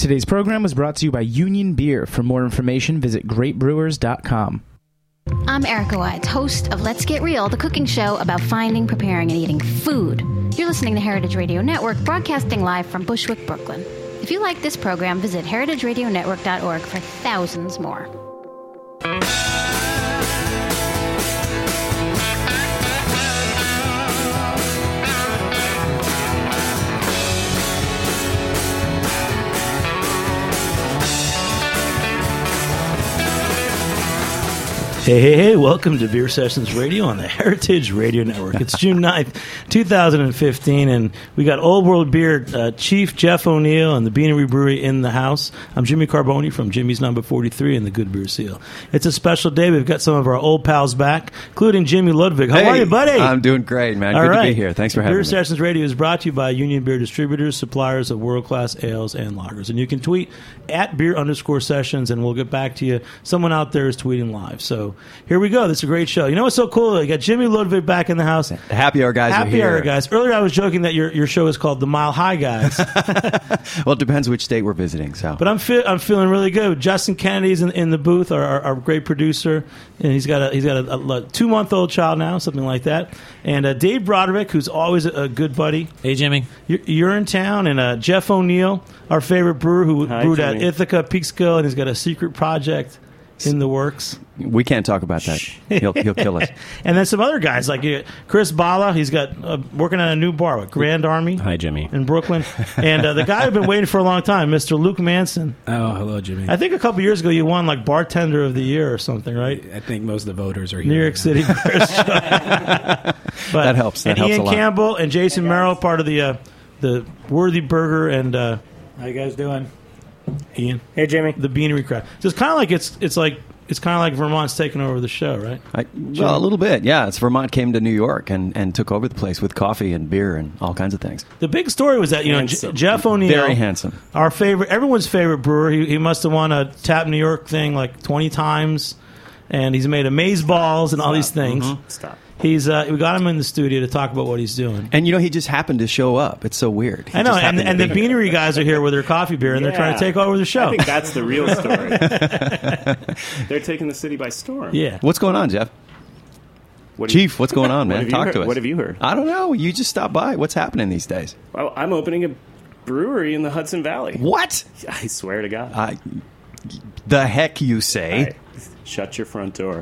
Today's program was brought to you by Union Beer. For more information, visit greatbrewers.com. I'm Erica Wides, host of Let's Get Real, the cooking show about finding, preparing, and eating food. You're listening to Heritage Radio Network, broadcasting live from Bushwick, Brooklyn. If you like this program, visit heritageradionetwork.org for thousands more. Hey, welcome to Beer Sessions Radio on the Heritage Radio Network. It's June 9th, 2015, and we got Old World Beer Chief Jeff O'Neill and the Beanery Brewery in the house. I'm Jimmy Carboni from Jimmy's Number 43 and the Good Beer Seal. It's a special day. We've got some of our old pals back, including Jimmy Ludwig. How are you, buddy? I'm doing great, man. Good to be here. Thanks for having me. Beer Sessions Radio is brought to you by Union Beer Distributors, suppliers of world-class ales and lagers. And you can tweet at beer_sessions, and we'll get back to you. Someone out there is tweeting live, so here we go. This is a great show. You know what's so cool? You got Jimmy Ludwig back in the house. The Happy Hour guys are here. Happy Hour guys. Earlier I was joking that your show is called the Mile High Guys. Well, it depends which state we're visiting. So, but I'm feeling really good. Justin Kennedy's in the booth, our great producer, and he's got a 2-month-old child now, something like that. And Dave Broderick, who's always a good buddy. Hey, Jimmy. You're in town, and Jeff O'Neill, our favorite brewer, who brewed at Ithaca, Peekskill, and he's got a secret project in the works. We can't talk about that. He'll kill us. And then some other guys like Chris Bala. He's got working on a new bar with Grand Army. Hi, Jimmy. In Brooklyn. And the guy I've been waiting for a long time, Mr. Luke Manson. Oh, hello, Jimmy. I think a couple years ago you won like Bartender of the Year or something, right? I think most of the voters are here. New York City. But, that helps. That helps Ian a lot. Campbell and Jason Merrill, part of the Worthy Burger and how you guys doing? Ian. Hey, Jimmy. The Beanery crowd. So it's kind of like it's kind of like Vermont's taking over the show, right? Well, a little bit, yeah. It's Vermont came to New York and took over the place with coffee and beer and all kinds of things. The big story was that Jeff O'Neill, very handsome, everyone's favorite brewer. He must have won a Tap New York thing like 20 times, and he's made amaze balls and all these things. Mm-hmm. Stop. We got him in the studio to talk about what he's doing. And he just happened to show up. It's so weird. I know, and the Beanery guys are here with their coffee beer, and they're trying to take over the show. I think that's the real story. They're taking the city by storm. Yeah. What's going on, Jeff? Chief, what's going on, man? Talk to us. What have you heard? I don't know. You just stopped by. What's happening these days? Well, I'm opening a brewery in the Hudson Valley. What? I swear to God. The heck you say? Shut your front door.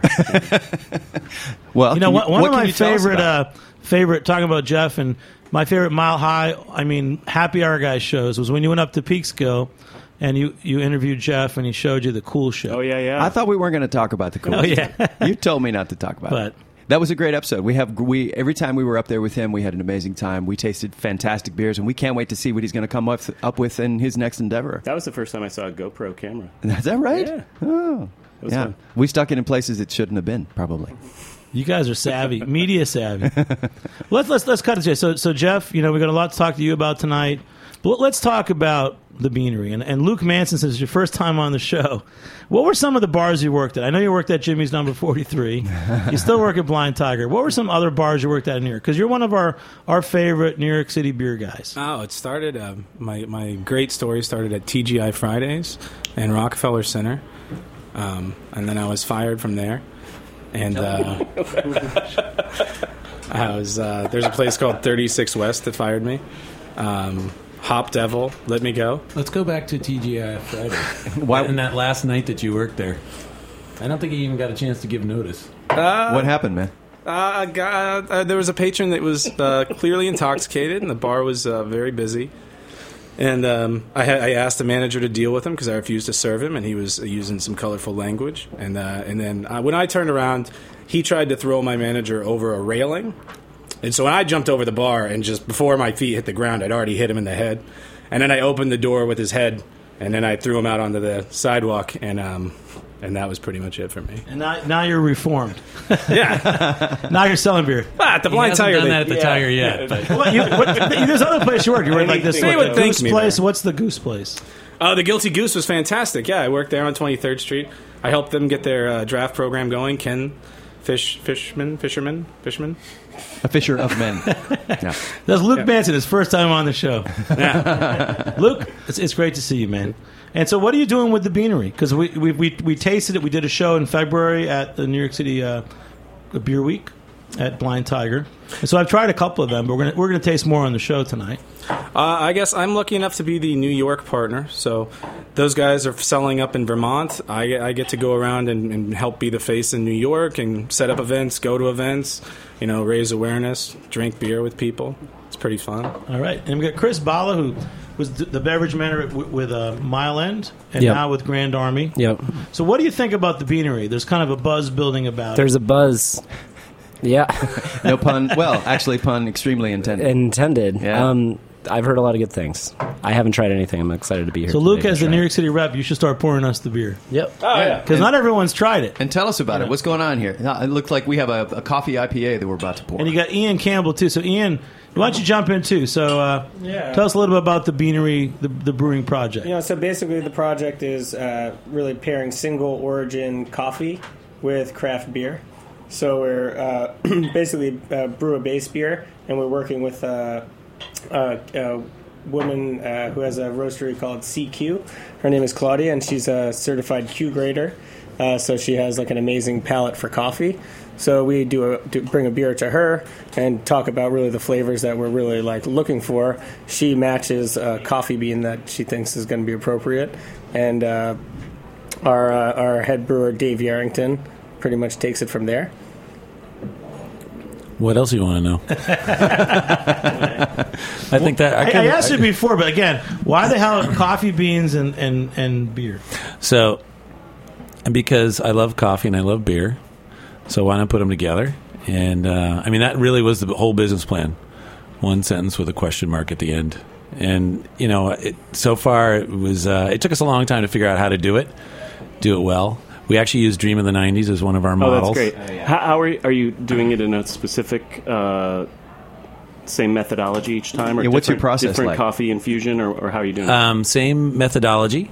Well, one of my favorite talking about Jeff and my favorite Mile High, Happy Hour guys shows was when you went up to Peekskill and you interviewed Jeff and he showed you the cool shit. Oh yeah. I thought we weren't going to talk about the cool shit. Yeah. You told me not to talk about it. That was a great episode. We every time we were up there with him, we had an amazing time. We tasted fantastic beers, and we can't wait to see what he's going to come up with in his next endeavor. That was the first time I saw a GoPro camera. Is that right? Yeah. Oh, it was fun. We stuck it in places it shouldn't have been, probably. You guys are savvy, media savvy. Let's cut it to you. So Jeff, we got a lot to talk to you about tonight. But let's talk about the Beanery. And Luke Manson, since it's your first time on the show, what were some of the bars you worked at? I know you worked at Jimmy's Number 43. You still work at Blind Tiger. What were some other bars you worked at in New York? Because you're one of our favorite New York City beer guys. Oh, it started, my great story started at TGI Fridays and Rockefeller Center. And then I was fired from there. And there's a place called 36 West that fired me. Hop Devil let me go. Let's go back to TGI Friday. And that last night that you worked there, I don't think you even got a chance to give notice. What happened, man? There was a patron that was clearly intoxicated, and the bar was very busy. And I asked the manager to deal with him because I refused to serve him, and he was using some colorful language. And then when I turned around, he tried to throw my manager over a railing. And so when I jumped over the bar, and just before my feet hit the ground, I'd already hit him in the head. And then I opened the door with his head, and then I threw him out onto the sidewalk, and that was pretty much it for me. And now you're reformed. Yeah. Now you're selling beer. At the Blind Tiger. Done that at the Tiger yet. There's other place you work. You work like this Goose place. What's the Goose place? The Guilty Goose was fantastic. Yeah, I worked there on 23rd Street. I helped them get their draft program going. Ken fisherman. A fisher of men. Yeah. That's Luke Manson, his first time on the show. Luke, it's great to see you, man. And so, what are you doing with the Beanery? Because we tasted it. We did a show in February at the New York City Beer Week at Blind Tiger. And so I've tried a couple of them, but we're gonna taste more on the show tonight. I guess I'm lucky enough to be the New York partner. So those guys are selling up in Vermont. I get to go around and help be the face in New York and set up events, go to events, raise awareness, drink beer with people. It's pretty fun. All right. And we got Chris Bala, who was the beverage manager with Mile End and now with Grand Army. Yep. So what do you think about the Beanery? There's kind of a buzz building about There's a buzz. Yeah. No pun. Well, actually, pun extremely intended. Intended. Yeah. I've heard a lot of good things. I haven't tried anything. I'm excited to be here. So, Luke, as the New York City rep, you should start pouring us the beer. Yep. Oh, yeah. Because not everyone's tried it. And tell us about it. What's going on here? It looks like we have a coffee IPA that we're about to pour. And you got Ian Campbell, too. So, Ian, why don't you jump in, too? So, tell us a little bit about the Beanery, the brewing project. So basically the project is really pairing single origin coffee with craft beer. So we're basically brew a base beer, and we're working with a woman who has a roastery called CQ. Her name is Claudia, and she's a certified Q grader. So she has like an amazing palate for coffee. So we bring a beer to her and talk about really the flavors that we're really like looking for. She matches a coffee bean that she thinks is going to be appropriate, and our head brewer Dave Yarrington pretty much takes it from there. What else do you want to know? I think that I asked it before, but again, why the hell coffee beans and beer? So, because I love coffee and I love beer, so why not put them together? And that really was the whole business plan. One sentence with a question mark at the end. And so far it was. It took us a long time to figure out how to do it well. We actually used Dream of the 90s as one of our models. Oh, that's great. How are you doing it in a specific same methodology each time? Or what's your process different like? Coffee infusion, or how are you doing it? Same methodology.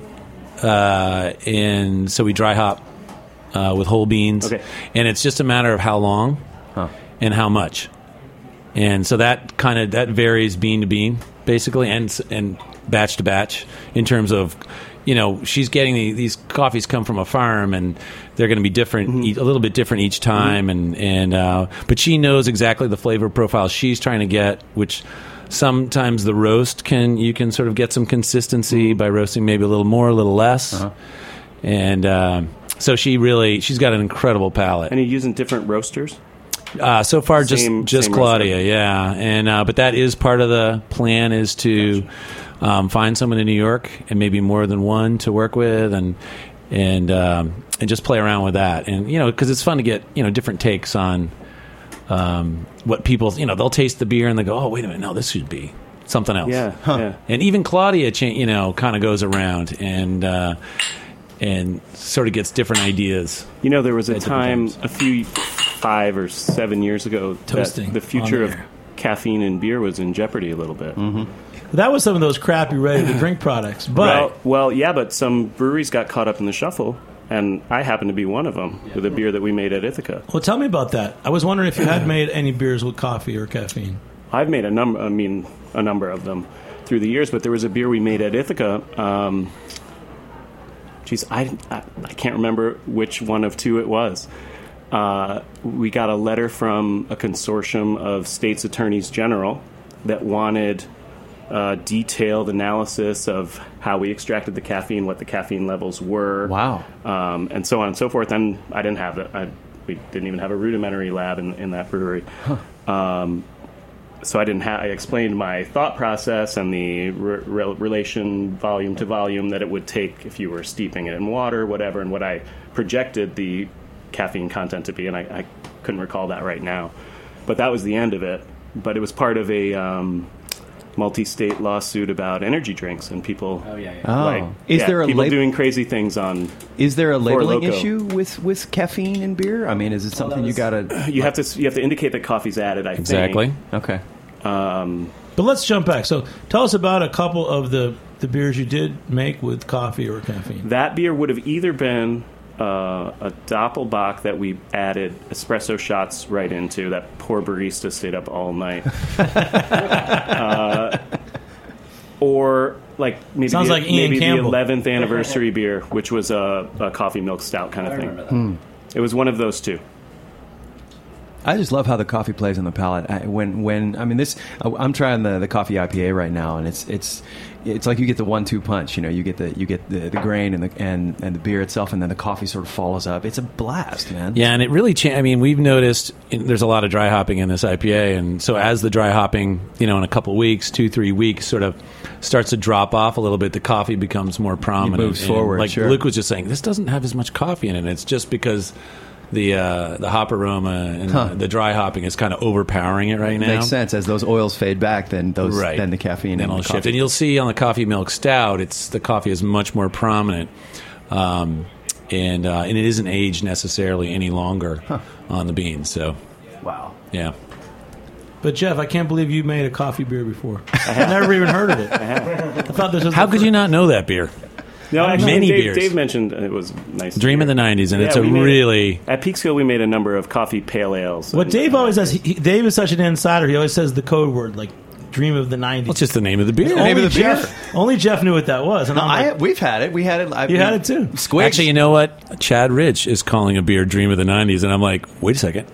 And so we dry hop with whole beans. Okay. And it's just a matter of how long and how much. And so that varies bean to bean, basically, and batch to batch in terms of... she's getting these coffees come from a farm, and they're going to be different, a little bit different each time. But she knows exactly the flavor profile she's trying to get, which sometimes the roast you can sort of get some consistency by roasting maybe a little more, a little less. And so she's got an incredible palate. And you're using different roasters? So far, just Claudia, roaster. yeah. And but that is part of the plan, is to find someone in New York, and maybe more than one to work with, and just play around with that. And because it's fun to get different takes on what people they'll taste the beer and they go, oh, wait a minute, no, this should be something else. Yeah. And even Claudia, kind of goes around and sort of gets different ideas. There was a time a few 5 or 7 years ago that the future of caffeine in beer was in jeopardy a little bit. That was some of those crappy ready-to-drink products. But but some breweries got caught up in the shuffle, and I happen to be one of them with a beer that we made at Ithaca. Well, tell me about that. I was wondering if you had made any beers with coffee or caffeine. I've made a number of them through the years, but there was a beer we made at Ithaca. I can't remember which one of two it was. We got a letter from a consortium of states' attorneys general that wanted detailed analysis of how we extracted the caffeine, what the caffeine levels were. Wow. And so on and so forth. And I didn't have it. We didn't even have a rudimentary lab in that brewery. So I explained my thought process and the relation volume to volume that it would take if you were steeping it in water, whatever, and what I projected the caffeine content to be. And I couldn't recall that right now. But that was the end of it. But it was part of a multi-state lawsuit about energy drinks and people people doing crazy things on. Is there a labeling issue with caffeine in beer? I mean, is it something you have to indicate that coffee's added? I Exactly. think. Okay. But let's jump back. So tell us about a couple of the beers you did make with coffee or caffeine. That beer would have either been a Doppelbock that we added espresso shots right into. That poor barista stayed up all night. Or like maybe Sounds like Ian maybe the Campbell. 11th anniversary beer, which was a coffee milk stout kind of thing. It was one of those two. I just love how the coffee plays on the palate. I'm trying the coffee IPA right now, and it's like you get the 1-2 punch. You know, you get the grain and the beer itself, and then the coffee sort of follows up. It's a blast, man. Yeah, and it really we've noticed there's a lot of dry hopping in this IPA, and so as the dry hopping, in a couple weeks, 2-3 weeks, sort of starts to drop off a little bit, the coffee becomes more prominent. It moves forward. Like sure. Luke was just saying, this doesn't have as much coffee in it. And it's just because the hop aroma and the dry hopping is kind of overpowering it right now. Makes sense. As those oils fade back, then the caffeine then and will the coffee. shift. And you'll see on the coffee milk stout, the coffee is much more prominent, and it isn't aged necessarily any longer on the beans. So, wow, yeah. But Jeff, I can't believe you made a coffee beer before. I've never even heard of it. I thought this was. How could you not know that beer? No, actually, many beers. Dave mentioned it was nice. Dream of the 90s, and Yeah, it's really... At Peekskill, we made a number of coffee pale ales. What Dave always says, Dave is such an insider, he always says the code word, like Dream of the 90s. Well, it's just the name of the beer. Only Jeff knew what that was. And we've had it. We had it. You had it too. Squigs. Actually, you know what? Chad Rich is calling a beer Dream of the 90s, and I'm like, wait a second.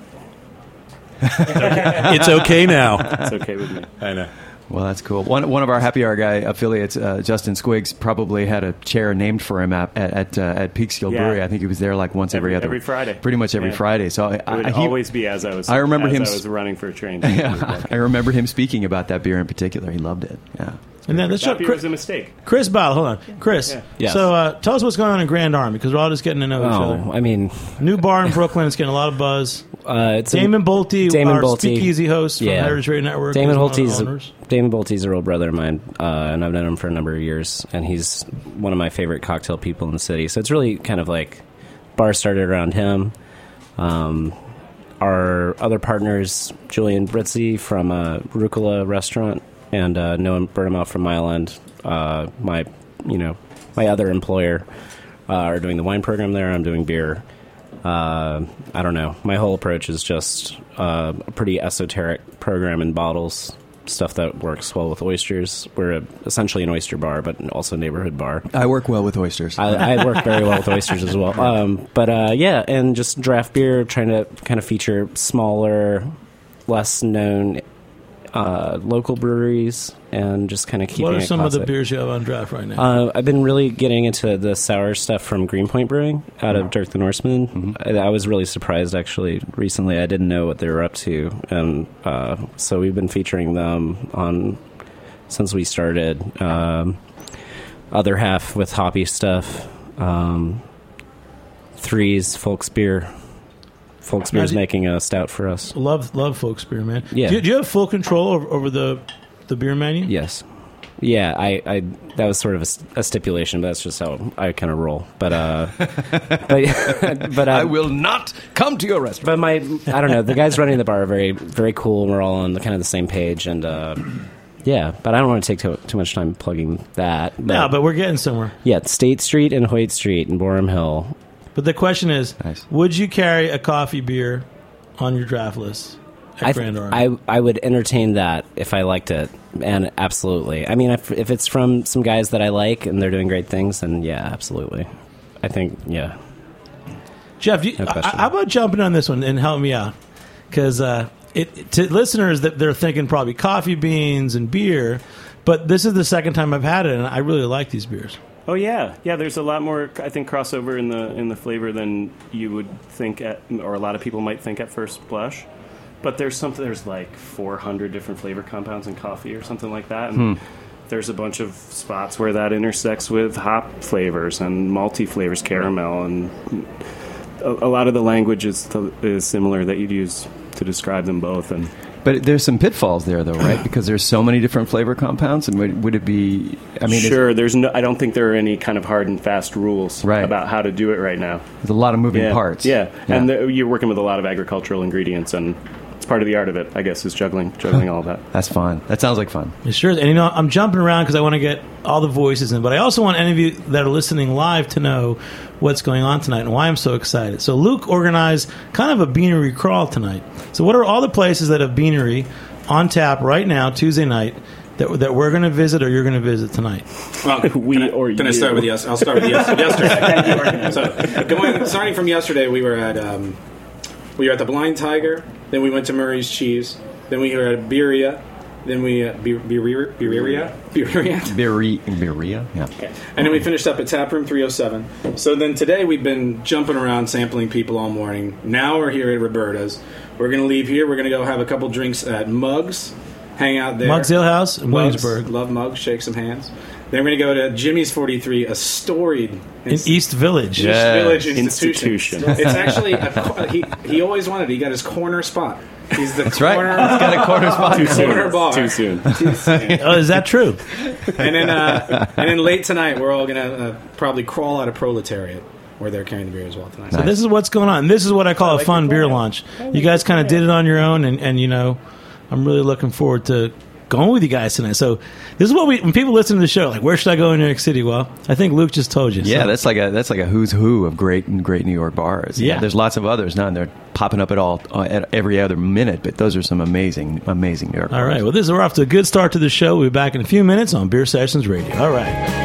It's okay now. It's okay with me. I know. Well, that's cool. One of our Happy Hour guy affiliates, Justin Squiggs, probably had a chair named for him at Peekskill Brewery. I think he was there like once every Friday. Pretty much every Friday. So it would always be as I was. I remember as him. I was running for a train. Yeah, I remember him speaking about that beer in particular. He loved it. Yeah. And then let's that beer was a mistake. Chris Ball, hold on. Chris, Yes. So tell us what's going on in Grand Army, because we're all just getting to know each other. I mean, New bar in Brooklyn, it's getting a lot of buzz. It's Damon Bolte, our Bolte. speakeasy host from Yeah. Heritage Radio Network. Damon is one of the Bolte's owners. Damon Bolte's a real brother of mine, and I've known him for a number of years, and he's one of my favorite cocktail people in the city. So it's really kind of like bar started around him. Our other partners, Julian Britzi from Rucola Restaurant and Noah Burnham from Mile End, my other employer, are doing the wine program there. I'm doing beer. I don't know. My whole approach is just a pretty esoteric program in bottles, stuff that works well with oysters. We're essentially an oyster bar, but also a neighborhood bar. I work well with oysters. I work very well with oysters as well. And just draft beer, trying to kind of feature smaller, less known local breweries, and just kind of keeping it What are some classic. of the beers you have on draft right now? I've been really getting into the sour stuff from Greenpoint Brewing out of Dirk the Norseman. Mm-hmm. I was really surprised, actually, recently. I didn't know what they were up to. And so we've been featuring them since we started. Other half with hoppy stuff. Threes, Folks Beer. Folks Beer's making a stout for us. Love Folks Beer, man. Yeah. Do you have full control over the beer menu? Yes. Yeah, I that was sort of a stipulation, but that's just how I kind of roll. But I will not come to your restaurant. But I don't know. The guys running the bar are very, very cool, and we're all on the same page. And yeah, but I don't want to take too much time plugging that. But we're getting somewhere. Yeah, State Street and Hoyt Street in Borum Hill. But the question is, Nice. Would you carry a coffee beer on your draft list at Grand Army? I would entertain that if I liked it, and absolutely. I mean, if it's from some guys that I like and they're doing great things, then yeah, absolutely. I think, yeah. Jeff, No question. how about jumping on this one and help me out? Because to listeners, that they're thinking probably coffee beans and beer, but this is the second time I've had it, and I really like these beers. Oh yeah. There's a lot more, I think, crossover in the flavor than you would think or a lot of people might think at first blush. But there's like 400 different flavor compounds in coffee or something like that, and there's a bunch of spots where that intersects with hop flavors and malty flavors, caramel, and a lot of the language is similar that you'd use to describe them both. And But there's some pitfalls there, though, right? Because there's so many different flavor compounds, and would it be? I mean, sure. I don't think there are any kind of hard and fast rules about how to do it right now. There's a lot of moving parts. Yeah. And you're working with a lot of agricultural ingredients, and it's part of the art of it, I guess, is juggling all that. That's fun. That sounds like fun. It sure is. And I'm jumping around because I want to get all the voices in, but I also want any of you that are listening live to know what's going on tonight and why I'm so excited. So Luke organized kind of a beanery crawl tonight. So what are all the places that have beanery on tap right now, Tuesday night, that we're going to visit or you're going to visit tonight? Well, can I start with yes? I'll start with yesterday. So starting from yesterday, we were at the Blind Tiger. Then we went to Murray's Cheese. Then we were at Birria. Then we Birria, yeah. And then we finished up at Taproom 307. So then today we've been jumping around sampling people all morning. Now we're here at Roberta's. We're going to leave here. We're going to go have a couple drinks at Mugs, hang out there. Mugs Ale House in Williamsburg. Love Mugs. Shake some hands. Then we're going to go to Jimmy's 43, a storied in East Village. East Village institution. It's actually he always wanted it. He got his corner spot. He's the corner. Right. He's got a corner spot. Corner bar. Too soon. Oh, is that true? And then late tonight, we're all going to probably crawl out of Proletariat, where they're carrying the beer as well tonight. So this is what's going on. This is what I call a fun beer launch. You guys kind of did it on your own, and you know, I'm really looking forward to going with you guys tonight. So this is what when people listen to the show, like, where should I go in New York City? Well, I think Luke just told you. Yeah, so. that's like a who's who of great New York bars. Yeah, there's lots of others now, and they're popping up at every other minute. But those are some amazing New York bars. All right, well, we're off to a good start to the show. We'll be back in a few minutes on Beer Sessions Radio. All right.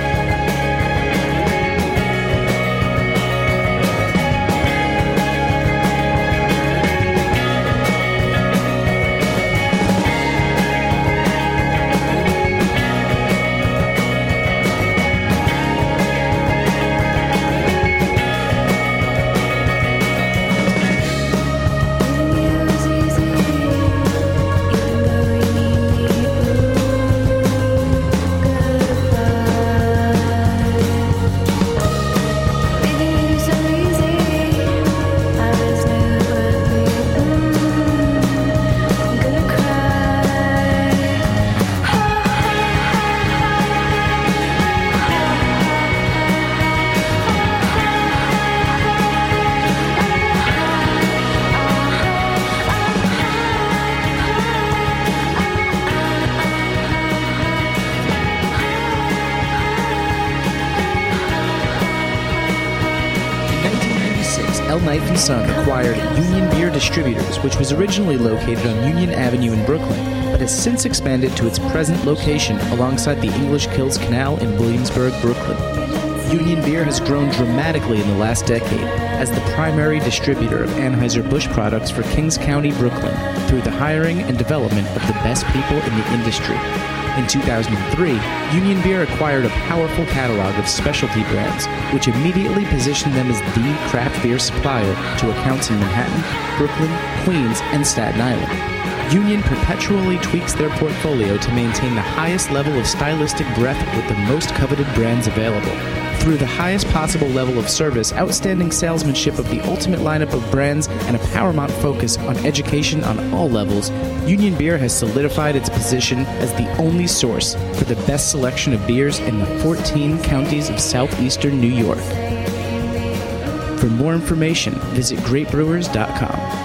Knife & Son acquired Union Beer Distributors, which was originally located on Union Avenue in Brooklyn, but has since expanded to its present location alongside the English Kills Canal in Williamsburg, Brooklyn. Union Beer has grown dramatically in the last decade as the primary distributor of Anheuser-Busch products for Kings County, Brooklyn, through the hiring and development of the best people in the industry. In 2003, Union Beer acquired a powerful catalog of specialty brands, which immediately positioned them as the craft beer supplier to accounts in Manhattan, Brooklyn, Queens, and Staten Island. Union perpetually tweaks their portfolio to maintain the highest level of stylistic breadth with the most coveted brands available. Through the highest possible level of service, outstanding salesmanship of the ultimate lineup of brands, and a paramount focus on education on all levels, Union Beer has solidified its position as the only source for the best selection of beers in the 14 counties of southeastern New York. For more information, visit greatbrewers.com.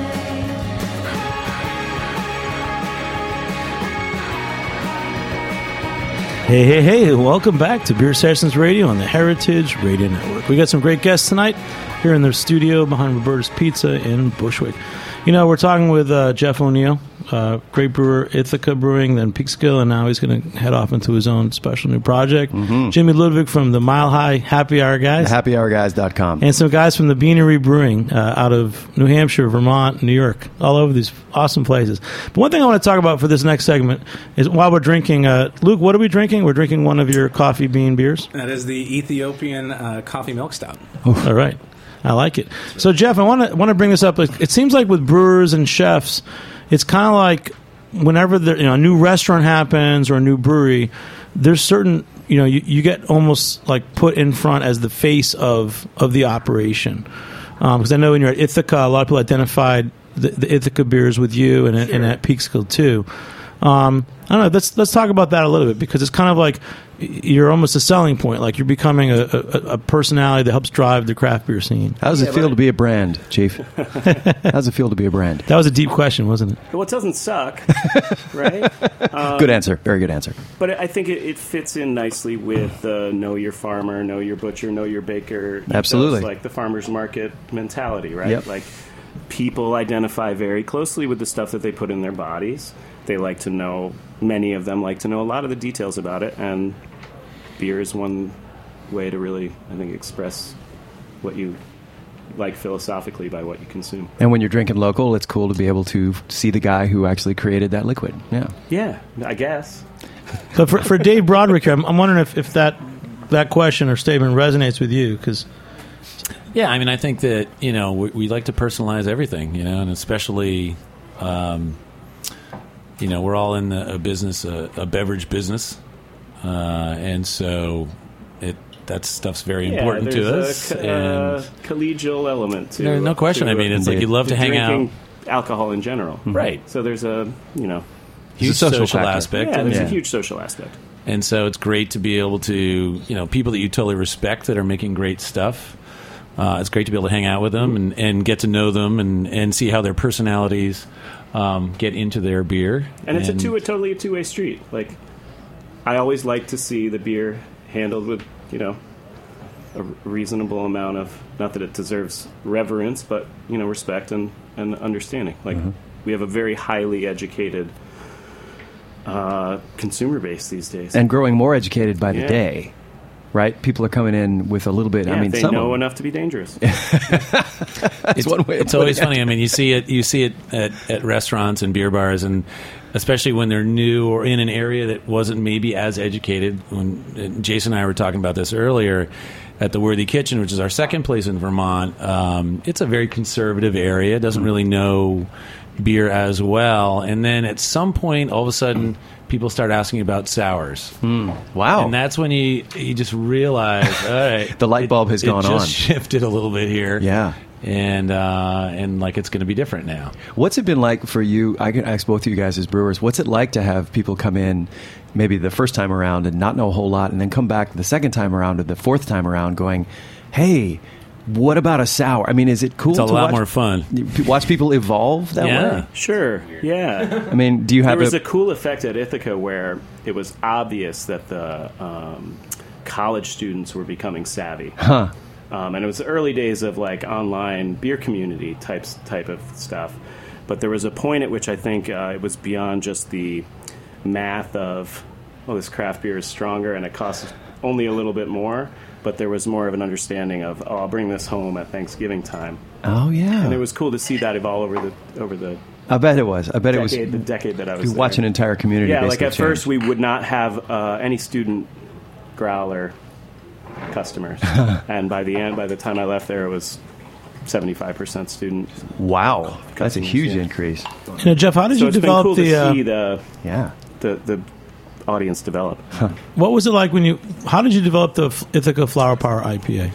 Hey, welcome back to Beer Sessions Radio on the Heritage Radio Network. We got some great guests tonight here in their studio behind Roberta's Pizza in Bushwick. You know, we're talking with Jeff O'Neill, great brewer, Ithaca Brewing, then Peekskill, and now he's going to head off into his own special new project. Mm-hmm. Jimmy Ludwig from the Mile High Happy Hour Guys. HappyHourGuys.com. And some guys from the Beanery Brewing out of New Hampshire, Vermont, New York, all over these awesome places. But one thing I want to talk about for this next segment is while we're drinking, Luke, what are we drinking? We're drinking one of your coffee bean beers. That is the Ethiopian coffee milk stout. All right. I like it. So, Jeff, I want to bring this up. It seems like with brewers and chefs, it's kind of like whenever a new restaurant happens or a new brewery, there's certain, you get almost like put in front as the face of the operation. Because I know when you're at Ithaca, a lot of people identified the Ithaca beers with you and at Peekskill too. I don't know. Let's talk about that a little bit, because it's kind of like you're almost a selling point. Like you're becoming a personality that helps drive the craft beer scene. How does it feel to be a brand, Chief? How does it feel to be a brand? That was a deep question, wasn't it? Well, it doesn't suck, right? Good answer. Very good answer. But I think it fits in nicely with know your farmer, know your butcher, know your baker. Absolutely. Like the farmer's market mentality, right? Yep. Like people identify very closely with the stuff that they put in their bodies. They like to know, many of them like to know a lot of the details about it, and beer is one way to really, I think, express what you like philosophically by what you consume. And when you're drinking local, it's cool to be able to see the guy who actually created that liquid. Yeah. Yeah, I guess. But for Dave Broderick here, I'm wondering if that question or statement resonates with you, because... Yeah, I mean, I think that, we like to personalize everything, and especially, we're all in a business, a beverage business, and so that stuff's very important to us. And collegial element to no question. I mean, it's like you love to hang out. Alcohol in general, right? So there's a huge social aspect. Yeah, there's a huge social aspect. And so it's great to be able to, people that you totally respect that are making great stuff. It's great to be able to hang out with them and get to know them and see how their personalities get into their beer. And it's totally a two-way street. Like, I always like to see the beer handled with, a reasonable amount of, not that it deserves reverence, but, respect and understanding. Like, we have a very highly educated consumer base these days. And growing more educated by the day. Right, people are coming in with a little bit. Yeah, I mean, they know enough to be dangerous. It's one way. It's always funny. I mean, you see it at restaurants and beer bars, and especially when they're new or in an area that wasn't maybe as educated. When Jason and I were talking about this earlier at the Worthy Kitchen, which is our second place in Vermont, it's a very conservative area. It doesn't really know beer as well, and then at some point, all of a sudden, people start asking about sours. Wow. And that's when you just realize, all right, the light bulb has gone on. It just shifted a little bit here. Yeah. And like it's going to be different now. What's it been like for you? I can ask both of you guys as brewers. What's it like to have people come in maybe the first time around and not know a whole lot, and then come back the second time around or the fourth time around going, hey, what about a sour? I mean, is it cool to watch? It's a lot more fun. Watch people evolve that way? Sure, yeah. I mean, do you have... There was a cool effect at Ithaca where it was obvious that the college students were becoming savvy. Huh. And it was the early days of, like, online beer community type of stuff. But there was a point at which I think it was beyond just the math of, this craft beer is stronger and it costs only a little bit more. But there was more of an understanding of, I'll bring this home at Thanksgiving time. Oh, yeah. And it was cool to see that evolve over the I bet it was. I bet it was the decade that I was there. Watch an entire community. Yeah, like at change. first we would not have any student growler customers, and by the time I left there, it was 75% student. Wow, that's a huge increase. Jeff, how did you develop cool the? To see the audience develop. What was it like how did you develop the Ithaca Flower Power IPA?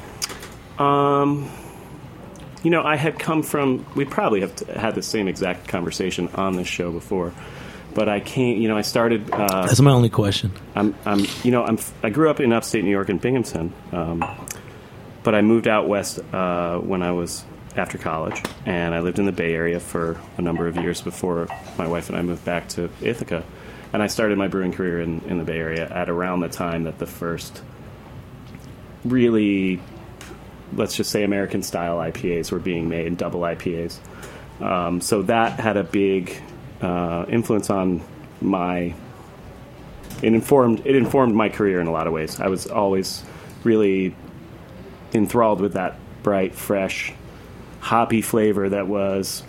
I had come from, we probably have had the same exact conversation on this show before, but I started... That's my only question. I grew up in upstate New York in Binghamton, but I moved out west when I was after college, and I lived in the Bay Area for a number of years before my wife and I moved back to Ithaca. And I started my brewing career in the Bay Area at around the time that the first really, let's just say, American-style IPAs were being made, double IPAs. So that had a big influence on it informed my career in a lot of ways. I was always really enthralled with that bright, fresh, hoppy flavor that was...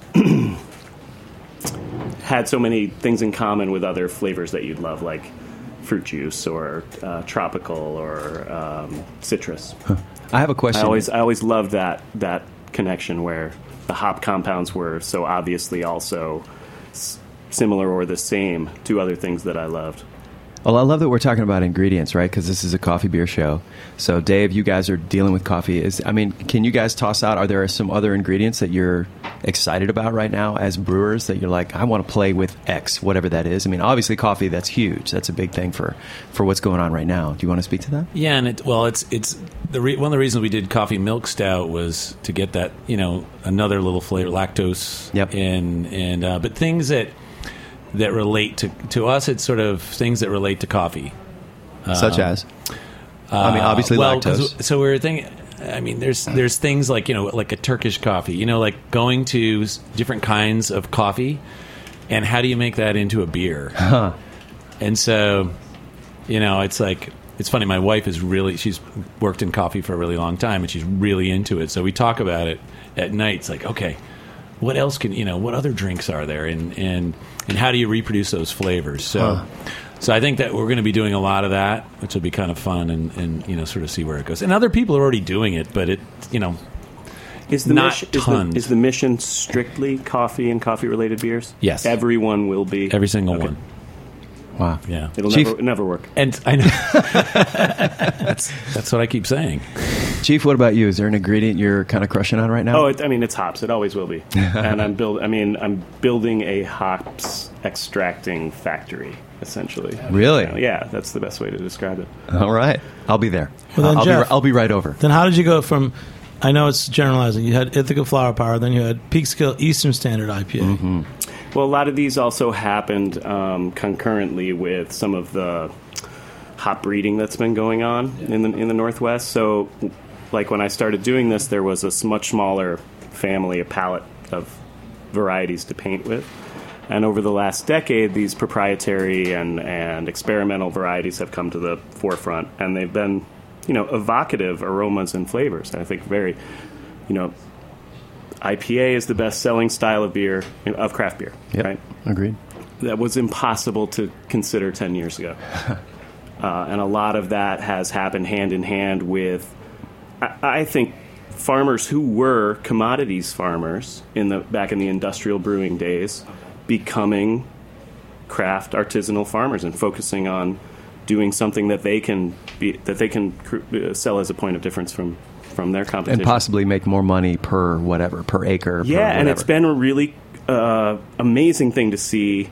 had so many things in common with other flavors that you'd love, like fruit juice or tropical or citrus. I have a question. I always loved that connection where the hop compounds were so obviously also similar or the same to other things that I loved. Well, I love that we're talking about ingredients, right? Because this is a coffee beer show. So, Dave, you guys are dealing with coffee. Can you guys toss out, are there some other ingredients that you're excited about right now as brewers that you're like, I want to play with X, whatever that is? I mean, obviously coffee, that's huge. That's a big thing for what's going on right now. Do you want to speak to that? Yeah, and one of the reasons we did coffee milk stout was to get that, another little flavor, lactose, but things that relate to us. It's sort of things that relate to coffee, such as. Obviously lactose. So we were thinking. I mean, there's things like like a Turkish coffee. Like going to different kinds of coffee, and how do you make that into a beer? Huh. And so, it's like. It's funny, my wife she's worked in coffee for a really long time, and she's really into it. So we talk about it at night. It's like, okay, what else what other drinks are there? And how do you reproduce those flavors? So I think that we're going to be doing a lot of that, which will be kind of fun and sort of see where it goes. And other people are already doing it, but is the mission strictly coffee and coffee-related beers? Yes. Everyone will be? Every single one. Wow. Yeah. It'll never work. And I know. That's what I keep saying. Chief, what about you? Is there an ingredient you're kind of crushing on right now? It's hops. It always will be. And I'm building a hops extracting factory, essentially. Really? Yeah, that's the best way to describe it. All right. I'll be there. Well, then, Jeff, I'll be right over. Then how did you go from, I know it's generalizing, you had Ithaca Flower Power, then you had Peekskill Eastern Standard IPA. Mm-hmm. Well, a lot of these also happened concurrently with some of the hop breeding that's been going on in the Northwest. So, like when I started doing this, there was a much smaller family, a palette of varieties to paint with. And over the last decade, these proprietary and experimental varieties have come to the forefront, and they've been, evocative aromas and flavors. And I think very, IPA is the best-selling style of beer, of craft beer, right? Agreed. That was impossible to consider 10 years ago. And a lot of that has happened hand-in-hand with, I think, farmers who were commodities farmers back in the industrial brewing days becoming craft artisanal farmers and focusing on doing something that they can sell as a point of difference from their competition. And possibly make more money per acre. Yeah, and it's been a really amazing thing to see.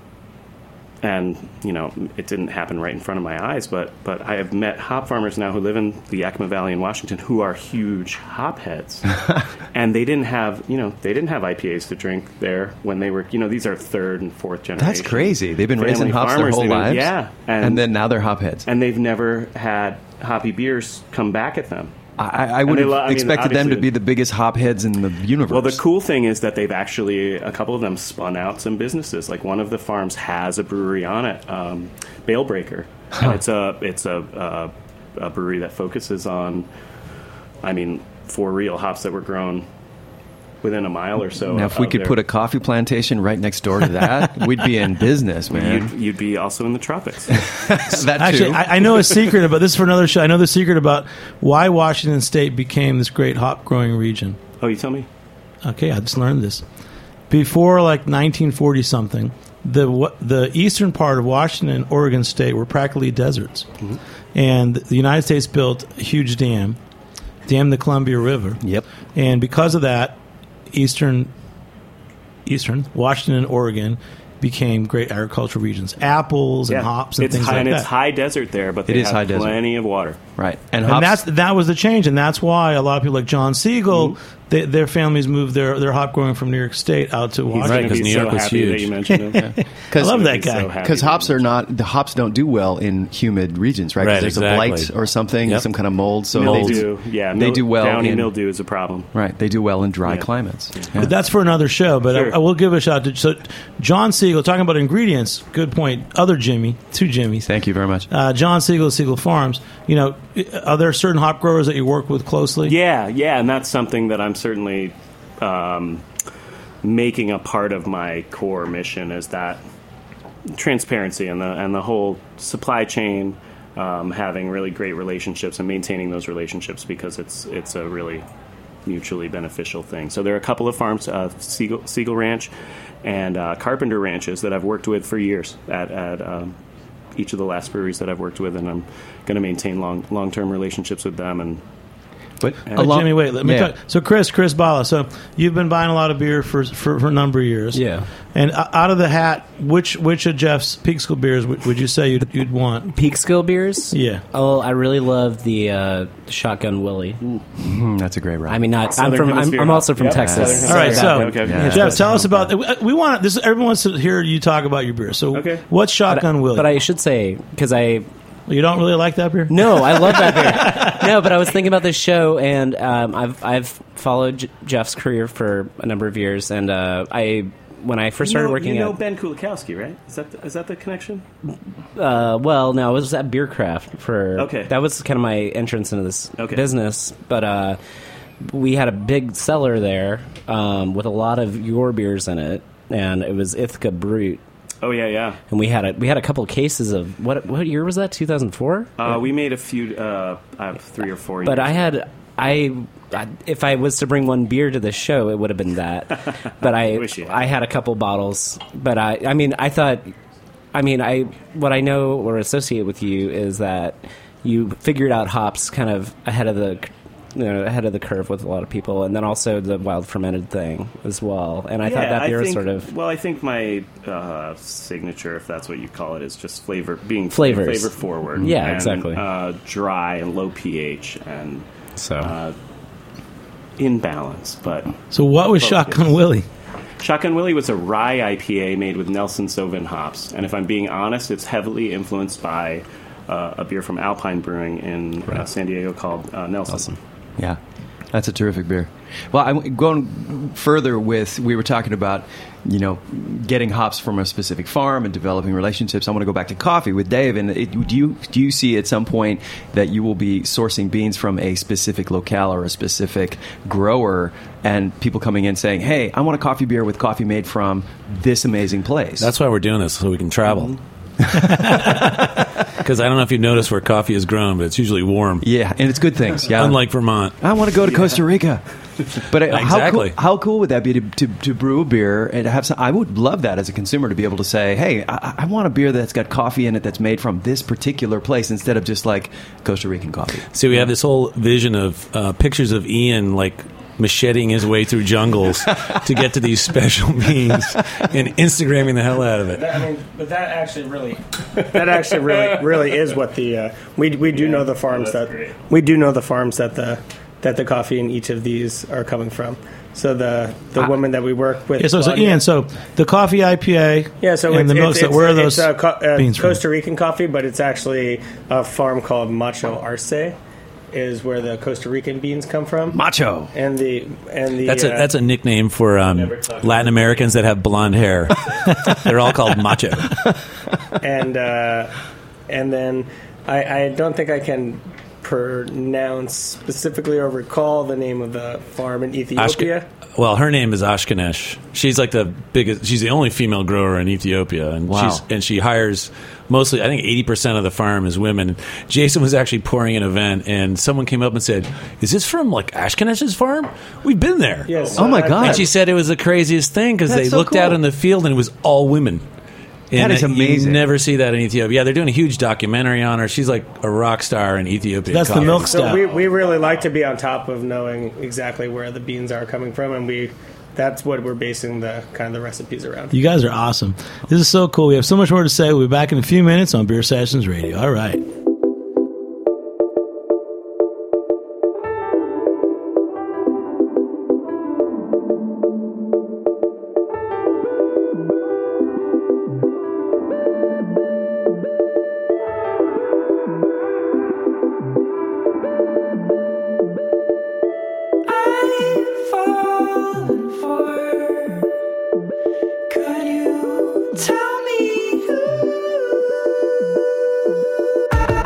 And, it didn't happen right in front of my eyes, but I have met hop farmers now who live in the Yakima Valley in Washington who are huge hop heads. And they didn't have IPAs to drink there when they were, these are third and fourth generation. That's crazy. They've been raising hops their whole lives. Yeah. And then now they're hop heads. And they've never had hoppy beers come back at them. I would have expected them to be the biggest hop heads in the universe. Well, the cool thing is that they've actually, a couple of them spun out some businesses. Like one of the farms has a brewery on it, Bale Breaker. And it's a brewery that focuses on, for real hops that were grown within a mile or so. Now, if we could put a coffee plantation right next door to that, we'd be in business, man. You'd be also in the tropics. That Actually, too. I know a secret about this for another show. I know the secret about why Washington State became this great hop growing region. Oh, you tell me? Okay, I just learned this. Before 1940 something, the eastern part of Washington and Oregon State were practically deserts, and the United States built a huge dammed the Columbia River. Yep. And because of that, Eastern Washington and Oregon became great agricultural regions. Apples and hops and things like that. It's high desert there, but they have plenty of water. Right. And that was the change, and that's why a lot of people like John Siegel, their families moved their hop growing from New York State out to Washington. Right, because New York was huge. That you mentioned him. I love that guy. Because the hops don't do well in humid regions, right? Because there's a blight or something, some kind of mold. So mildew. They do well. Downy mildew is a problem. Right. They do well in dry climates. Yeah. But that's for another show. But sure. I will give a shout to John Siegel, talking about ingredients. Good point. Other Jimmy, two Jimmys. Thank you very much. John Siegel, Siegel Farms. Are there certain hop growers that you work with closely? Yeah, and that's something that I'm certainly making a part of my core mission, is that transparency and the whole supply chain, having really great relationships and maintaining those relationships, because it's a really mutually beneficial thing. So there are a couple of farms, Siegel Ranch and Carpenter Ranches, that I've worked with for years at each of the last breweries that I've worked with, and I'm going to maintain long-term relationships with them. And But Jimmy, wait, let me talk. So Chris Bala, so you've been buying a lot of beer for a number of years. Yeah. And out of the hat, which of Jeff's Peak School beers would you say you'd want? Peak Skill beers? Yeah. Oh, I really love the Shotgun Willie. That's a great ride. I mean, not. Southern Hemisphere I'm also from hop. Yep. Texas. Southern All right, so Okay. Yeah. Jeff, tell us about. We want this. Everyone wants to hear you talk about your beer. So, Okay. what's Shotgun Willie? But I should say, because you don't really like that beer? No, I love that beer. No, but I was thinking about this show, and I've followed Jeff's career for a number of years, and when I first started working at Ben Kulikowski, right? Is that the connection? well, no, I was at Beercraft for Okay. That was kind of my entrance into this Okay. business, but we had a big cellar there with a lot of your beers in it, and it was Ithaca Brute. Oh yeah. And we had a couple of cases of what year was that? 2004. We made a few, 3 or 4 years. But if I was to bring one beer to the show, it would have been that. But Wish you had. I had a couple bottles. But what I know or associate with you is that you figured out hops kind of ahead of the curve with a lot of people, and then also the wild fermented thing as well. And I thought that beer was sort of... Well, I think my signature, if that's what you call it, is just flavor forward. Yeah, and, exactly. Dry and low pH and So in balance. But So, what was Shotgun Willie? Shotgun Willie was a rye IPA made with Nelson Sauvin hops, and if I'm being honest, it's heavily influenced by a beer from Alpine Brewing in San Diego called Nelson. Yeah, that's a terrific beer. Well, I'm going further with, we were talking about, getting hops from a specific farm and developing relationships. I want to go back to coffee with Dave. And do you see at some point that you will be sourcing beans from a specific locale or a specific grower, and people coming in saying, hey, I want a coffee beer with coffee made from this amazing place? That's why we're doing this, so we can travel. Because I don't know if you noticed where coffee is grown, but it's usually warm. Yeah, and it's good things. Yeah, Unlike Vermont. I want to go to Costa Rica. But Exactly. how cool would that be to brew a beer and to have some? I would love that as a consumer, to be able to say, hey, I want a beer that's got coffee in it that's made from this particular place, instead of just like Costa Rican coffee. See, we have this whole vision of pictures of Ian macheting his way through jungles to get to these special beans and Instagramming the hell out of it. But that actually really is what the we do know the farms that the coffee in each of these are coming from. So the woman that we work with. Yeah, so Claudia- Ian, so the coffee IPA. Yeah, so and the milks that where are those beans from? Costa Rican coffee, but it's actually a farm called Macho Arce, is where the Costa Rican beans come from. Macho. And the That's a nickname for Latin Americans that have blonde hair. They're all called macho. and then I don't think I can pronounce specifically or recall the name of the farm in Ethiopia. Well, her name is Ashkenesh. She's like the biggest. She's the only female grower in Ethiopia, and Wow. she hires mostly. I think 80% of the farm is women. Jason was actually pouring an event, and someone came up and said, "Is this from Ashkenesh's farm? We've been there." Yes. Oh my God. And she said it was the craziest thing because That's they so looked out cool. in the field and it was all women. And That is amazing. You never see that in Ethiopia. Yeah, they're doing a huge documentary on her. She's like a rock star in Ethiopia. That's the coffee. milk So stout. we really like to be on top of knowing exactly where the beans are coming from, and that's what we're basing the kind of the recipes around. You guys are awesome. This is so cool. We have so much more to say. We'll be back in a few minutes on Beer Sessions Radio. All right. Could you tell me who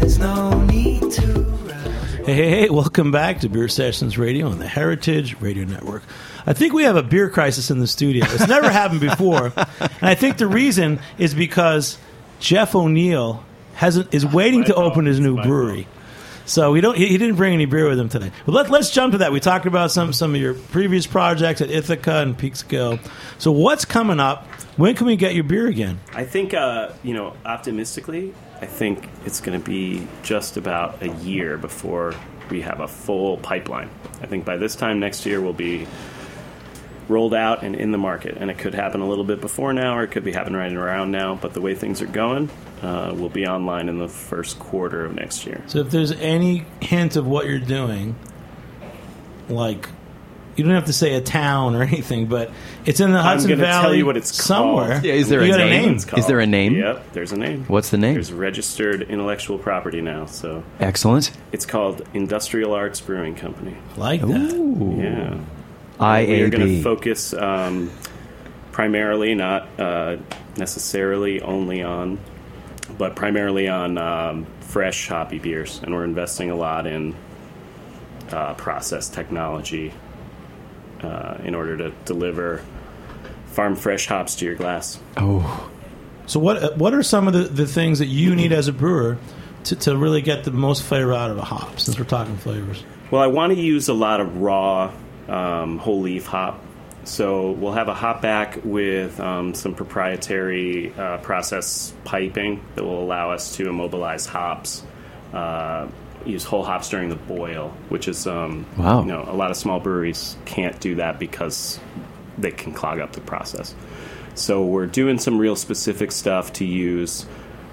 There's no need to Hey, welcome back to Beer Sessions Radio on the Heritage Radio Network. I think we have a beer crisis in the studio. It's never happened before. And I think the reason is because Jeff O'Neill is waiting to open his new brewery. So he didn't bring any beer with him today. But let's jump to that. We talked about some of your previous projects at Ithaca and Peekskill. So what's coming up? When can we get your beer again? I think, optimistically, I think it's going to be just about a year before we have a full pipeline. I think by this time next year we'll be rolled out and in the market. And it could happen a little bit before now, or it could be happening right around now. But the way things are going, we'll be online in the first quarter of next year. So if there's any hint of what you're doing, like, you don't have to say a town or anything, but it's in the Hudson Valley. I'm going to tell you what it's somewhere. called. Yeah, is there You a got name? Is there a name? Yep, there's a name. What's the name? There's registered intellectual property now. So Excellent. it's called Industrial Arts Brewing Company. Like that. Ooh. Yeah. IAB. We're going to focus primarily, not necessarily only on, but primarily on fresh hoppy beers. And we're investing a lot in process technology in order to deliver farm fresh hops to your glass. Oh. So what are some of the things that you need as a brewer to really get the most flavor out of a hop, since we're talking flavors? Well, I want to use a lot of raw whole leaf hop. So we'll have a hop back with some proprietary process piping that will allow us to immobilize hops, use whole hops during the boil, which is a lot of small breweries can't do that because they can clog up the process. So we're doing some real specific stuff to use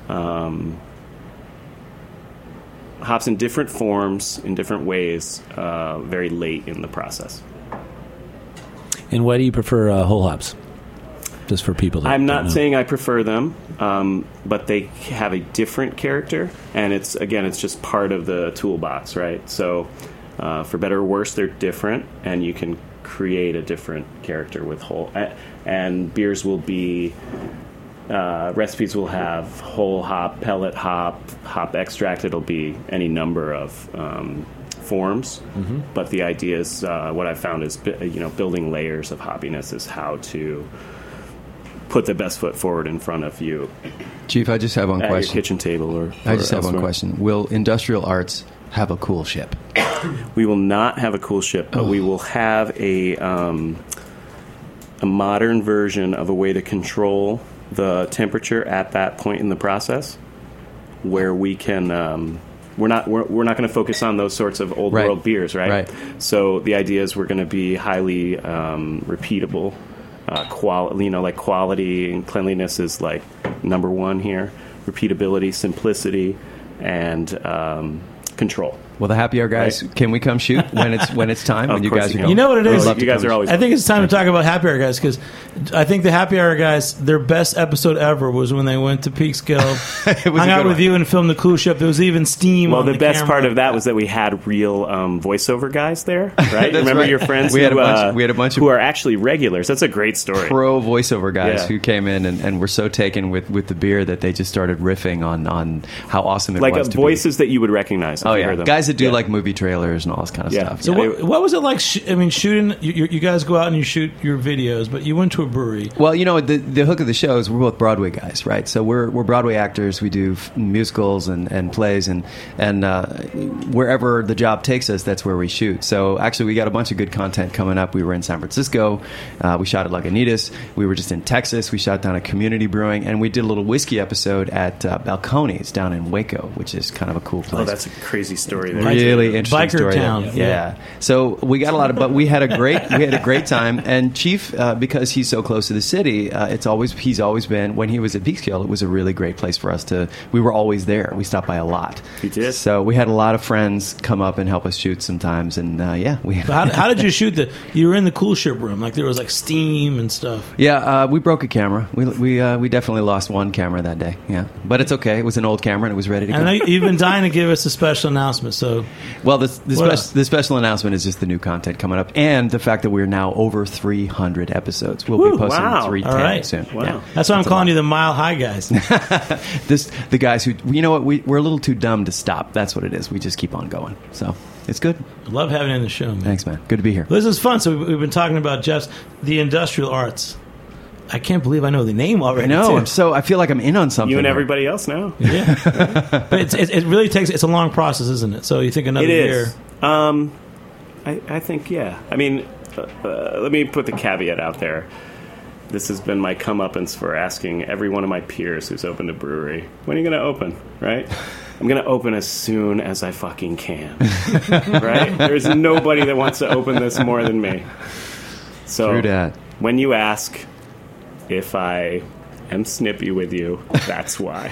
hops in different forms, in different ways, very late in the process. And why do you prefer whole hops? Just for people that I'm don't not know. saying I prefer them, but they have a different character, and it's just part of the toolbox, right? So for better or worse, they're different, and you can create a different character with whole. And beers will be, recipes will have whole hop, pellet hop, hop extract. It'll be any number of forms, but the idea is what I've found is building layers of hoppiness is how to put the best foot forward in front of you. Chief, I just have one at question. Your kitchen table or I just have elsewhere. one question. Will Industrial Arts have a cool ship? We will not have a cool ship, but we will have a modern version of a way to control the temperature at that point in the process, where we can. We're not going to focus on those sorts of old world beers, right? So the idea is we're going to be highly repeatable. Quality and cleanliness is like number one here. Repeatability, simplicity, and control. Well, the Happy Hour guys, can we come shoot when it's time? Of when you course guys you are can. You know what it is? You guys are always. I think it's time to talk about Happy Hour guys, because I think the Happy Hour guys, their best episode ever was when they went to Peekskill, hung out with you, and filmed the cruise ship. There was even steam. Well, on the best camera. part of that was that we had real voiceover guys there, right? That's Remember right. your friends? We had who, a bunch who of are actually regulars. That's a great story. pro voiceover guys Yeah. who came in and were so taken with the beer that they just started riffing on how awesome it Like was to voices that you would recognize. If Oh you yeah, heard them. guys that do Yeah. like movie trailers and all this kind of Yeah. stuff. So Yeah. what was it like? Shooting. You guys go out and you shoot your videos, but you went to a brewery. Well, the hook of the show is we're both Broadway guys, right? So we're Broadway actors. We do musicals and plays, and wherever the job takes us, that's where we shoot. So actually, we got a bunch of good content coming up. We were in San Francisco. We shot at Lagunitas. We were just in Texas. We shot down at Community Brewing, and we did a little whiskey episode at Balcones down in Waco, which is kind of a cool place. Oh, that's a crazy story there. Really interesting Biker story there. town. Yeah. So we got a lot of, but we had a great time. And Chief, because he's so close to the city, he's always been, when he was at Peekskill, it was a really great place for us we were always there. We stopped by a lot. You did? So we had a lot of friends come up and help us shoot sometimes. And How did you shoot you were in the cool ship room, like there was like steam and stuff. Yeah, we broke a camera. We definitely lost one camera that day. Yeah, but it's okay. It was an old camera and it was ready to go. I know you've been dying to give us a special announcement. So, well, the What special announcement is just the new content coming up, and the fact that we're now over 300 episodes. We'll be posting wow. 310 All right. soon. Wow. Yeah. that's why I'm calling you the Mile High guys. The guys who, you know what, we're a little too dumb to stop. That's what it is. We just keep on going. So it's good. I love having you on the show, man. Thanks, man. Good to be here. This is fun. So we've been talking about Jeff's the industrial arts. I can't believe I know the name already. I know. too. I feel like I'm in on something. You and here. everybody else now. Yeah, but it really takes. It's a long process, isn't it? So you think another It year. is. I think, yeah. I mean, let me put the caveat out there. This has been my comeuppance for asking every one of my peers who's opened a brewery, when are you going to open, right? I'm going to open as soon as I fucking can, right? There's nobody that wants to open this more than me. So True dat. when you ask if I am snippy with you, that's why.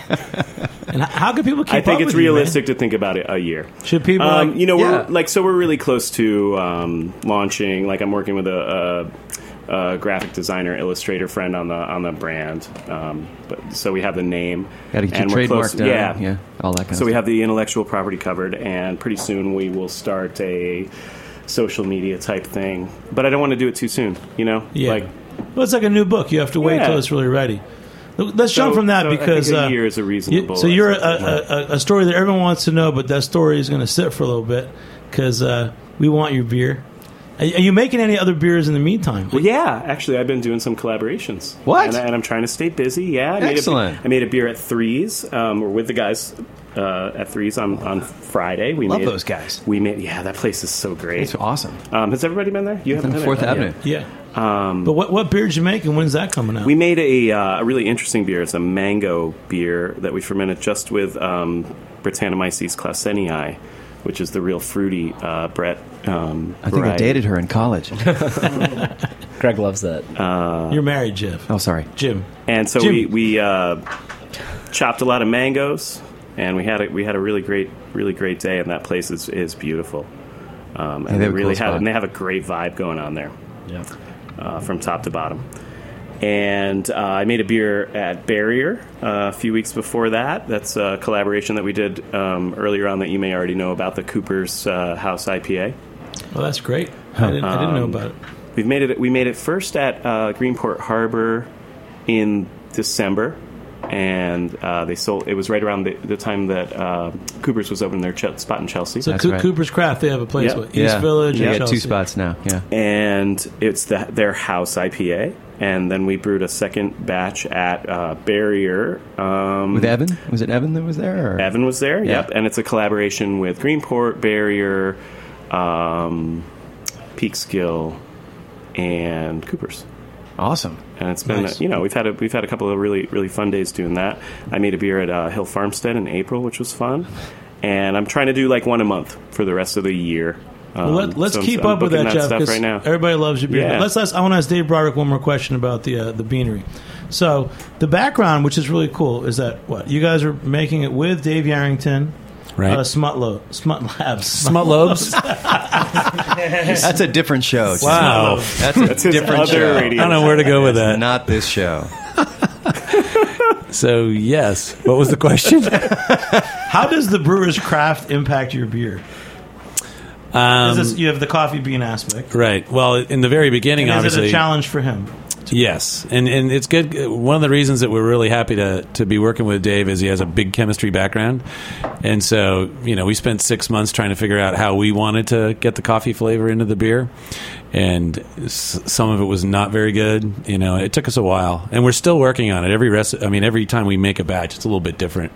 And how can people keep? I think up it's with you, man? realistic to think about it a year. Should people? You know, Yeah. we're really close to launching. Like, I'm working with a graphic designer, illustrator friend on the brand. But so we have the name. Got to keep and we're trademark close- down. Yeah, all that kind of So stuff. we have the intellectual property covered, and pretty soon we will start a social media type thing. But I don't want to do it too soon. You know, yeah. like. Well, it's like a new book. You have to wait Yeah. till it's really ready. Let's jump from that so because I think a year is a reasonable. So you're a story that everyone wants to know, but that story is going to sit for a little bit because we want your beer. Are you making any other beers in the meantime? Well, yeah, actually, I've been doing some collaborations. What? And I'm trying to stay busy. Yeah, Excellent. I made a beer at Threes. We're with the guys at Threes on Friday. We Love made those guys. We made that place is so great. It's awesome. Has everybody been there? You haven't been there? Fourth Avenue. Yeah. But what beer did you make, and when's that coming out? We made a really interesting beer. It's a mango beer that we fermented just with Brettanomyces clausenii, which is the real fruity Brett. I think I dated her in college. Greg loves that. You're married, Jeff. Oh, sorry. Jim. And so Jim. we chopped a lot of mangoes, and we had a really great day. And that place is beautiful. And they have they a really cool spot. and they have a great vibe going on there. Yeah. From top to bottom. And I made a beer at Barrier a few weeks before that. That's a collaboration that we did earlier on that you may already know about, the Cooper's House IPA. Well, that's great. I didn't know about it. We made it first at Greenport Harbor in December, and they sold. It was right around the time that Cooper's was opening their spot in Chelsea. So That's right. Cooper's Craft, they have a place Yep. with East Village They and got Chelsea. 2 spots now. Yeah. And it's their house IPA. And then we brewed a second batch at Barrier. With Evan? Was it Evan that was there? Or? Evan was there, Yeah. yep. And it's a collaboration with Greenport, Barrier, Peekskill, and Cooper's. Awesome. And it's been, Nice. we've had a couple of really fun days doing that. I made a beer at Hill Farmstead in April, which was fun. And I'm trying to do like one a month for the rest of the year. Well, let's so keep I'm up with booking that, Jeff, stuff because right now. everybody loves your beer. Yeah. I want to ask Dave Broderick one more question about the beanery. So the background, which is really cool, is that you guys are making it with Dave Yarrington, Right. Smut Labs, Smut Lobes. That's a different show. Jim. Wow. That's a his different other show. radio I don't know where to go with that. Not this show. So, yes. What was the question? How does the brewer's craft impact your beer? You have the coffee bean aspect. Right. Well, in the very beginning, And is obviously. it a challenge for him? Yes, and it's good. One of the reasons that we're really happy to be working with Dave is he has a big chemistry background, and so we spent 6 months trying to figure out how we wanted to get the coffee flavor into the beer, and some of it was not very good. It took us a while, and we're still working on it. Every time we make a batch, it's a little bit different,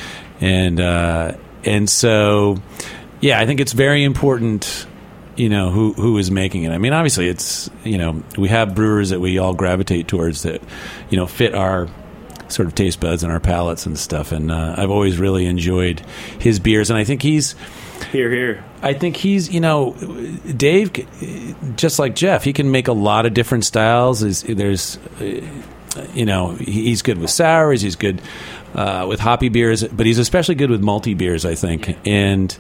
and so yeah, I think it's very important. Who is making it. I mean, obviously it's, we have brewers that we all gravitate towards that, fit our sort of taste buds and our palates and stuff. And I've always really enjoyed his beers. And I think he's, Here. I think he's, Dave, just like Jeff, he can make a lot of different styles. He's good with sours. He's good with hoppy beers, but he's especially good with malty beers, I think. And,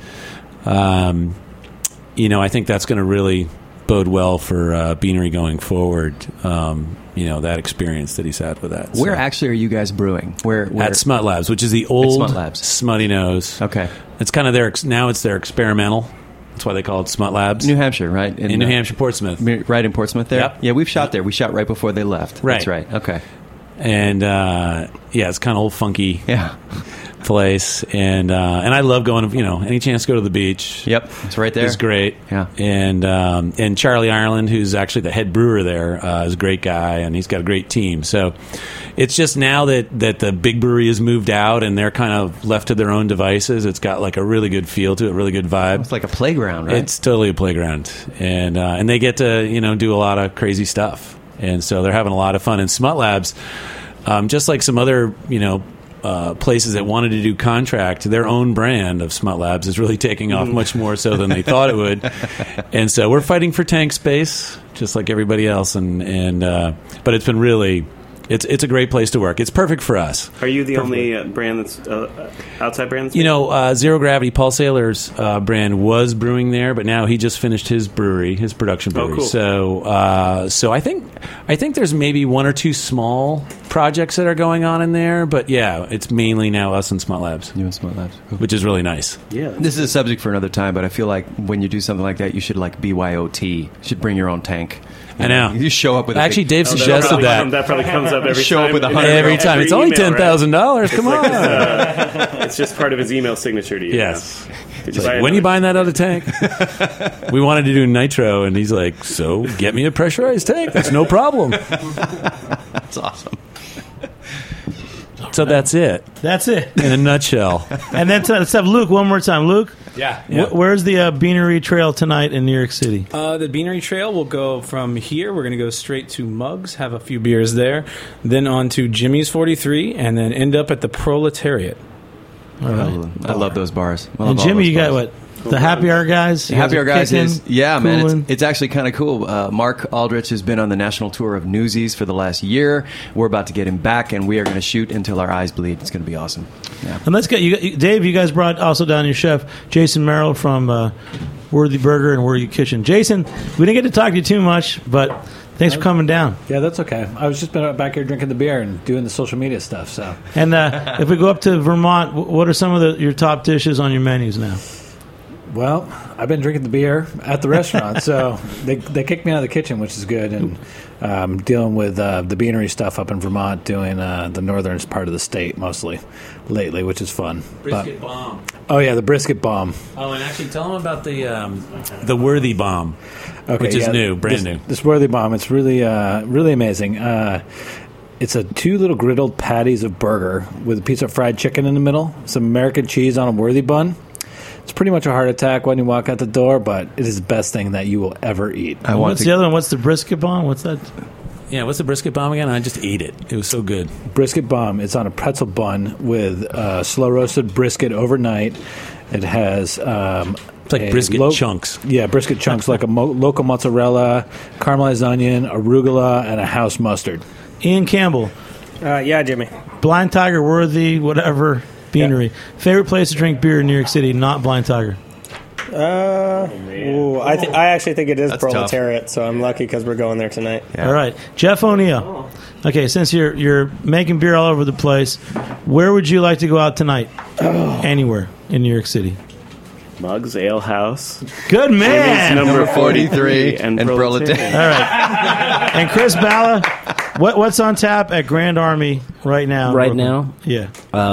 I think that's going to really bode well for Beanery going forward. that experience that he's had with that. Where actually are you guys brewing? Where? At Smut Labs, which is the old Smut Labs. Smutty Nose. Okay. It's kind of now it's their experimental. That's why they call it Smut Labs. New Hampshire, right? In New Hampshire, Portsmouth. Right in Portsmouth there? Yep. Yeah, we've shot there. We shot right before they left. Right. That's right. Okay. And it's kind of old funky place, and I love going. Any chance to go to the beach. Yep, it's right there. It's great. Yeah, and Charlie Ireland, who's actually the head brewer there, is a great guy, and he's got a great team. So it's just now that the big brewery has moved out and they're kind of left to their own devices, it's got like a really good feel to it, a really good vibe. It's like a playground, right? It's totally a playground, and they get to do a lot of crazy stuff, and so they're having a lot of fun. And Smut Labs, just like some other places that wanted to do contract, their own brand of Smut Labs is really taking off much more so than they thought it would. And so we're fighting for tank space, just like everybody else. But it's been really, it's a great place to work. It's perfect for us. Are you the only brand that's outside brand? Zero Gravity, Paul Saylor's brand was brewing there, but now he just finished his production brewery. Oh, cool. So I think there's maybe one or two small projects that are going on in there, but yeah, it's mainly now us and Smut Labs. You and Smut Labs, cool. Which is really nice. Yeah, this is a subject for another time, but I feel like when you do something like that, you should BYOT. You should bring your own tank. I know. You show up with actually, Dave suggested that. That probably comes up every show time. Up with every time. It's only $10,000. Come on. It's just part of his email signature to you. Yes. When are you buying that other tank? We wanted to do nitro, and he's like, "So get me a pressurized tank. That's no problem." That's awesome. So that's it. That's it. In a nutshell. And then let's have Luke one more time. Luke? Yeah. Where's the Beanery Trail tonight in New York City? The Beanery Trail will go from here. We're going to go straight to Muggs, have a few beers there, then on to Jimmy's 43, and then end up at the Proletariat. All right. I love those bars. And Jimmy, you got what? The Happy Hour guys? Happy Hour guys kicking, is, man, cooling. it's actually kind of cool. Mark Aldrich has been on the national tour of Newsies for the last year. We're about to get him back, and we are going to shoot until our eyes bleed. It's going to be awesome. Yeah. And let's get Dave, you guys brought also down your chef, Jason Merrill from Worthy Burger and Worthy Kitchen. Jason, we didn't get to talk to you too much, but thanks for coming down. Yeah, that's okay. I was just been back here drinking the beer and doing the social media stuff. So, and if we go up to Vermont, what are some of your top dishes on your menus now? Well, I've been drinking the beer at the restaurant, so they kicked me out of the kitchen, which is good, and dealing with the beanery stuff up in Vermont, doing the northern part of the state mostly lately, which is fun. Brisket bomb. Oh yeah, the brisket bomb. Oh, and actually, tell them about the Worthy bomb, which is new, brand new. This Worthy bomb, it's really really amazing. It's two little griddled patties of burger with a piece of fried chicken in the middle, some American cheese on a Worthy bun. It's pretty much a heart attack when you walk out the door, but it is the best thing that you will ever eat. What's the other one? What's the brisket bomb? What's that? Yeah, what's the brisket bomb again? I just ate it. It was so good. Brisket bomb. It's on a pretzel bun with slow roasted brisket overnight. It has it's like brisket chunks. Yeah, brisket chunks like a local mozzarella, caramelized onion, arugula, and a house mustard. Ian Campbell. Yeah, Jimmy. Blind Tiger, Worthy, whatever. Beanery. Yeah. Favorite place to drink beer in New York City, not Blind Tiger? I actually think it is That's Proletariat, so I'm lucky because we're going there tonight. Yeah. All right. Jeff O'Neill. Okay, since you're making beer all over the place, where would you like to go out tonight? Anywhere in New York City. Muggs Ale House. Good man. Number 43 and Proletariat. All right. And Chris Balla, what's on tap at Grand Army right now? Right now? Yeah.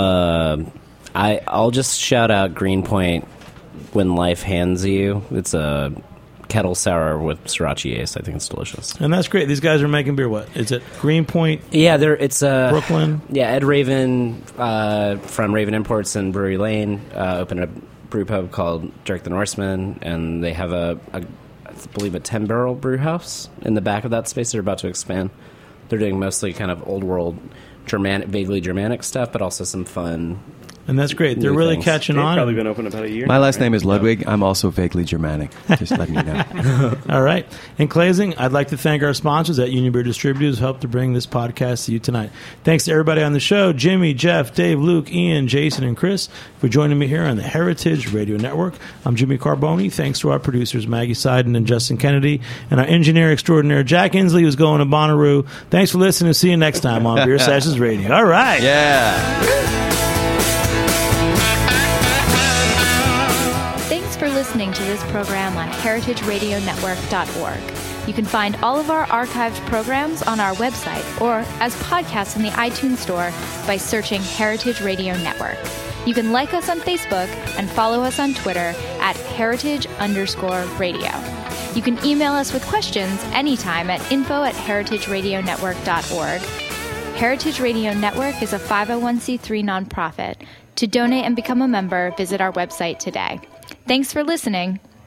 I'll just shout out Greenpoint When Life Hands You. It's a kettle sour with Sriracha Ace. I think it's delicious. And that's great. These guys are making beer. What is it? Greenpoint? Yeah, it's Brooklyn. Yeah, Ed Raven from Raven Imports in Brewery Lane opened a brew pub called Dirk the Norseman, and they have I believe a 10-barrel brew house in the back of that space. They're about to expand. They're doing mostly kind of old world vaguely Germanic stuff, but also some fun and that's great. They're New really things. catching They've on. probably been open about a year. My last name is Ludwig. I'm also vaguely Germanic. Just letting you know. All right. In closing, I'd like to thank our sponsors at Union Beer Distributors who helped to bring this podcast to you tonight. Thanks to everybody on the show, Jimmy, Jeff, Dave, Luke, Ian, Jason, and Chris, for joining me here on the Heritage Radio Network. I'm Jimmy Carboni. Thanks to our producers, Maggie Seiden and Justin Kennedy, and our engineer extraordinaire, Jack Inslee, who's going to Bonnaroo. Thanks for listening. See you next time on Beer Sessions Radio. All right. Yeah. Thanks for listening to this program on heritageradionetwork.org. You can find all of our archived programs on our website or as podcasts in the iTunes Store by searching Heritage Radio Network. You can like us on Facebook and follow us on Twitter at heritage_radio. You can email us with questions anytime at info@heritageradionetwork.org. Heritage Radio Network is a 501c3 nonprofit. To donate and become a member, visit our website today. Thanks for listening.